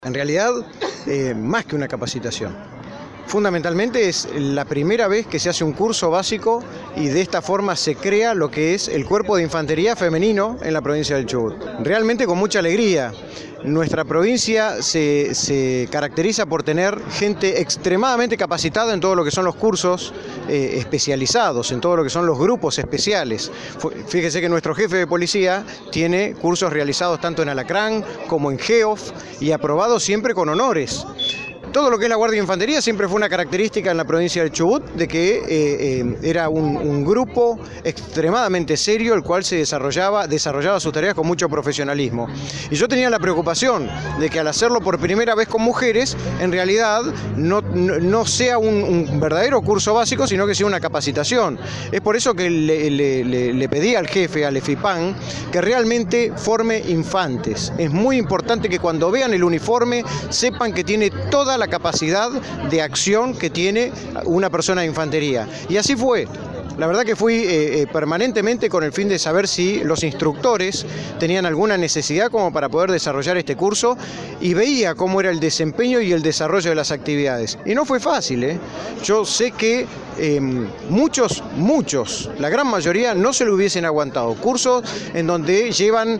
En realidad, más que una capacitación. Fundamentalmente es la primera vez que se hace un curso básico y de esta forma se crea lo que es el cuerpo de infantería femenino en la provincia del Chubut. Realmente con mucha alegría. Nuestra provincia se caracteriza por tener gente extremadamente capacitada en todo lo que son los cursos especializados, en todo lo que son los grupos especiales. Fíjese que nuestro jefe de policía tiene cursos realizados tanto en Alacrán como en GEOF y aprobados siempre con honores. Todo lo que es la Guardia de Infantería siempre fue una característica en la provincia del Chubut de que era un grupo extremadamente serio, el cual desarrollaba sus tareas con mucho profesionalismo. Y yo tenía la preocupación de que al hacerlo por primera vez con mujeres, en realidad no sea un verdadero curso básico, sino que sea una capacitación. Es por eso que le pedí al jefe, al EFIPAN, que realmente forme infantes. Es muy importante que cuando vean el uniforme sepan que tiene toda la capacidad de acción que tiene una persona de infantería. Y así fue. La verdad que fui permanentemente con el fin de saber si los instructores tenían alguna necesidad como para poder desarrollar este curso y veía cómo era el desempeño y el desarrollo de las actividades. Y no fue fácil, Yo sé que muchos, la gran mayoría no se lo hubiesen aguantado. Cursos en donde llevan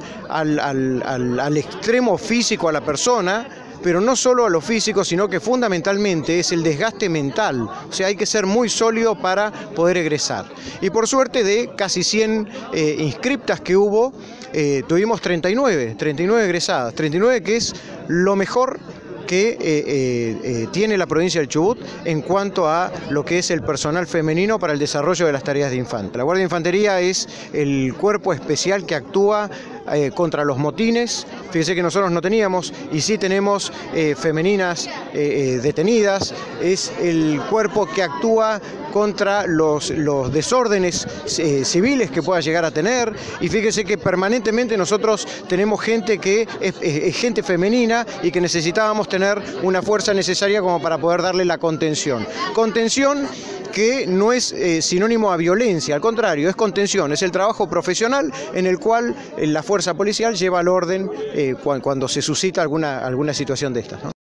al extremo físico a la persona, pero no solo a lo físico, sino que fundamentalmente es el desgaste mental. O sea, hay que ser muy sólido para poder egresar. Y por suerte de casi 100 inscriptas que hubo, tuvimos 39 egresadas, 39 que es lo mejor que tiene la provincia del Chubut en cuanto a lo que es el personal femenino para el desarrollo de las tareas de infante. La Guardia de Infantería es el cuerpo especial que actúa contra los motines. Fíjese que nosotros no teníamos y sí tenemos femeninas detenidas. Es el cuerpo que actúa contra los desórdenes civiles que pueda llegar a tener, y fíjese que permanentemente nosotros tenemos gente que es gente femenina y que necesitábamos tener una fuerza necesaria como para poder darle la contención. Contención que no es sinónimo a violencia, al contrario, es contención, es el trabajo profesional en el cual la fuerza policial lleva al orden cuando se suscita alguna situación de estas, ¿no?